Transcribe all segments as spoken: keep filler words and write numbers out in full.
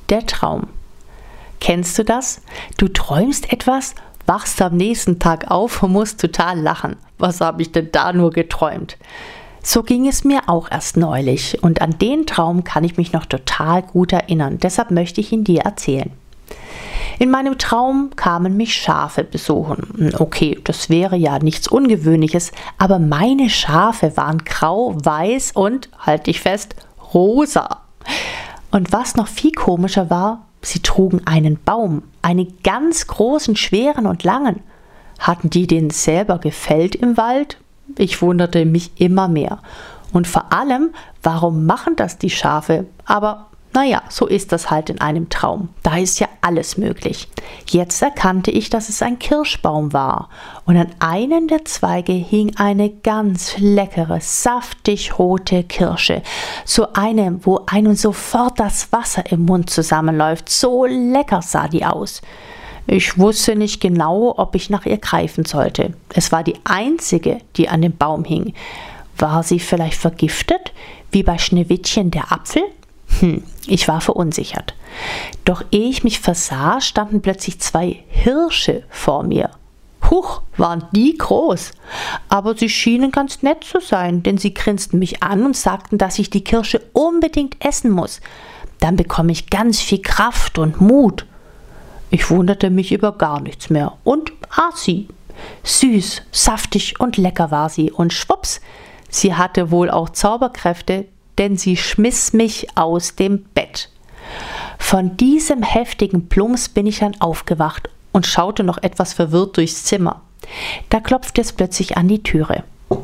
Der Traum. Kennst du das? Du träumst etwas, wachst am nächsten Tag auf und musst total lachen. Was habe ich denn da nur geträumt? So ging es mir auch erst neulich und an den Traum kann ich mich noch total gut erinnern. Deshalb möchte ich ihn dir erzählen. In meinem Traum kamen mich Schafe besuchen. Okay, das wäre ja nichts Ungewöhnliches, aber meine Schafe waren grau, weiß und, halt dich fest, rosa. Und was noch viel komischer war, sie trugen einen Baum, einen ganz großen, schweren und langen. Hatten die den selber gefällt im Wald? Ich wunderte mich immer mehr. Und vor allem, warum machen das die Schafe? Aber naja, so ist das halt in einem Traum. Da ist ja alles möglich. Jetzt erkannte ich, dass es ein Kirschbaum war. Und an einem der Zweige hing eine ganz leckere, saftig rote Kirsche. So eine, wo einem sofort das Wasser im Mund zusammenläuft. So lecker sah die aus. Ich wusste nicht genau, ob ich nach ihr greifen sollte. Es war die einzige, die an dem Baum hing. War sie vielleicht vergiftet, wie bei Schneewittchen der Apfel? Hm, ich war verunsichert. Doch ehe ich mich versah, standen plötzlich zwei Hirsche vor mir. Huch, waren die groß. Aber sie schienen ganz nett zu sein, denn sie grinsten mich an und sagten, dass ich die Kirsche unbedingt essen muss. Dann bekomme ich ganz viel Kraft und Mut. Ich wunderte mich über gar nichts mehr und aß sie. Süß, saftig und lecker war sie und schwupps, sie hatte wohl auch Zauberkräfte, denn sie schmiss mich aus dem Bett. Von diesem heftigen Plumps bin ich dann aufgewacht und schaute noch etwas verwirrt durchs Zimmer. Da klopfte es plötzlich an die Türe.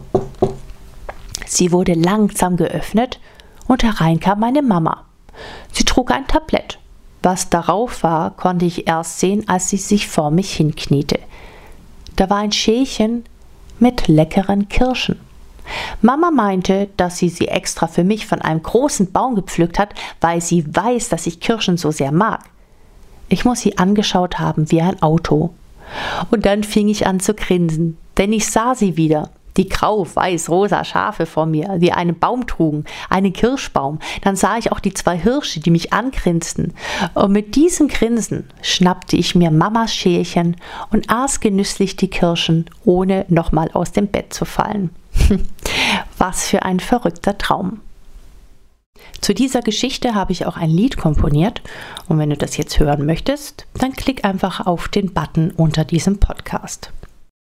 Sie wurde langsam geöffnet und herein kam meine Mama. Sie trug ein Tablett. Was darauf war, konnte ich erst sehen, als sie sich vor mich hinkniete. Da war ein Schälchen mit leckeren Kirschen. Mama meinte, dass sie sie extra für mich von einem großen Baum gepflückt hat, weil sie weiß, dass ich Kirschen so sehr mag. Ich muss sie angeschaut haben wie ein Auto. Und dann fing ich an zu grinsen, denn ich sah sie wieder. Die grau-weiß-rosa Schafe vor mir, die einen Baum trugen, einen Kirschbaum. Dann sah ich auch die zwei Hirsche, die mich angrinsten. Und mit diesem Grinsen schnappte ich mir Mamas Schälchen und aß genüsslich die Kirschen, ohne nochmal aus dem Bett zu fallen. Was für ein verrückter Traum. Zu dieser Geschichte habe ich auch ein Lied komponiert. Und wenn du das jetzt hören möchtest, dann klick einfach auf den Button unter diesem Podcast.